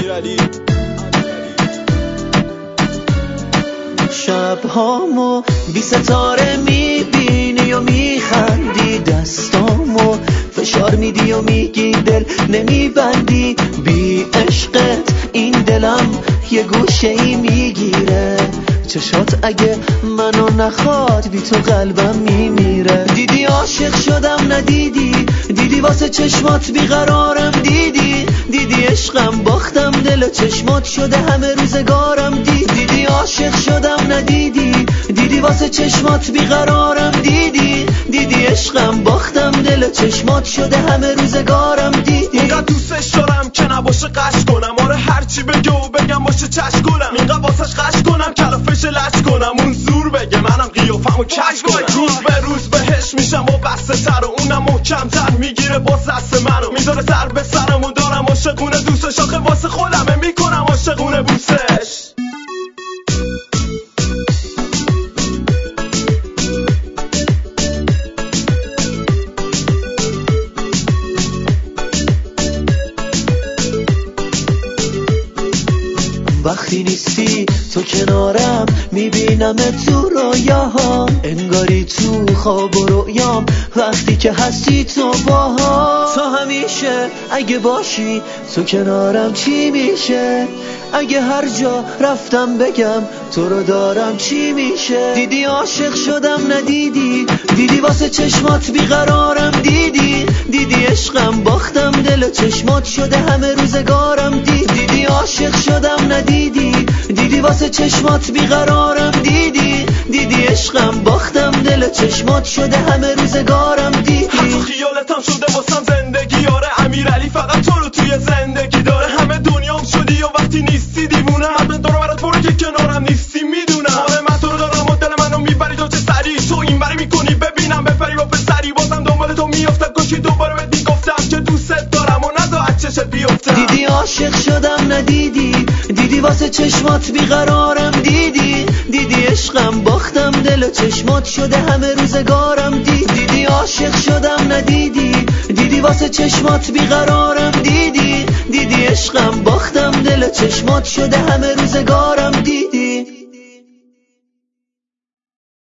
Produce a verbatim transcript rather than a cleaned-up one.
امیرعلی. شبهامو بی ستاره میبینی و میخندی، دستامو فشار میدی و میگی دل نمیبندی. بی عشقت این دلم یه گوشه ای میگیره، چشات اگه منو نخواد بی تو قلبم میمیره. دیدی عاشق شدم ندیدی، دیدی واسه چشمات بیقرارم، دیدی دیدی عشقم باختم دل چشمات شده همه روزگارم. دیدی دیدی عاشق شدم ندیدی، دیدی واسه چشمات بیقرارم، دیدی دیدی عشقم باختم دل چشمات شده همه روزگارم. دیدی اینقدر دوستش دارم که نباشه قش کنم، آره هرچی بگه و بگم باشه چش کنم. اینقدر واسش قش کنم کلافش لش کنم، اون زور بگه منم قیافمو کش کنم. روز به روز بهش میشم و بسته سر و اونم محکم تر میگیره باز دست منو، میذاره سر به سرم و دارم عاشقونه دوستش، آخه واسه خودمه میکنم عاشقونه بوسش. وقتی نیستی تو کنارم میبینم تو رویاهام، انگاری تو خواب و رویام وقتی که هستی تو باها. تو همیشه اگه باشی تو کنارم چی میشه، اگه هر جا رفتم بگم تو رو دارم چی میشه. دیدی عاشق شدم ندیدی، دیدی واسه چشمات بیقرارم، دیدی دیدی عشقم باختم دل چشمات شده همه روزگارم. دیدی دیدی عاشق شدم ندیدی، دیدی واسه چشمات بیقرارم، دیدی دیدی عشقم باختم دل چشمات شده همه روزگارم. دیدی حتی خیالتم شده واسم زندگی، آره امیرعلی فقط تو رو توی زندگی داره. همه دنیام شدی و وقتی نیستی دیوونه، حتما دارو برات برو که کنارم نیستی میدونم. آره من تو رو دارم و دل منو میبری تو چه سری، تو این بری میکنی ببینم بپری و پسری، بازم دنبال تو میافتم کاشی دوباره بهت میگفتم که دوست دارم و نذار از چشت بیفتم. دیدی عاشق شدم ندیدی، دیدی واسه چشمات بیقرارم، دیدی دیدی عشقم باختم دل چشمات شده همه روزگارم. دیدی دیدی عاشق شدم ندیدی، دیدی واسه چشمات بیقرارم، دیدی دیدی عشقم باختم دل چشمات شده همه روزگارم. دیدی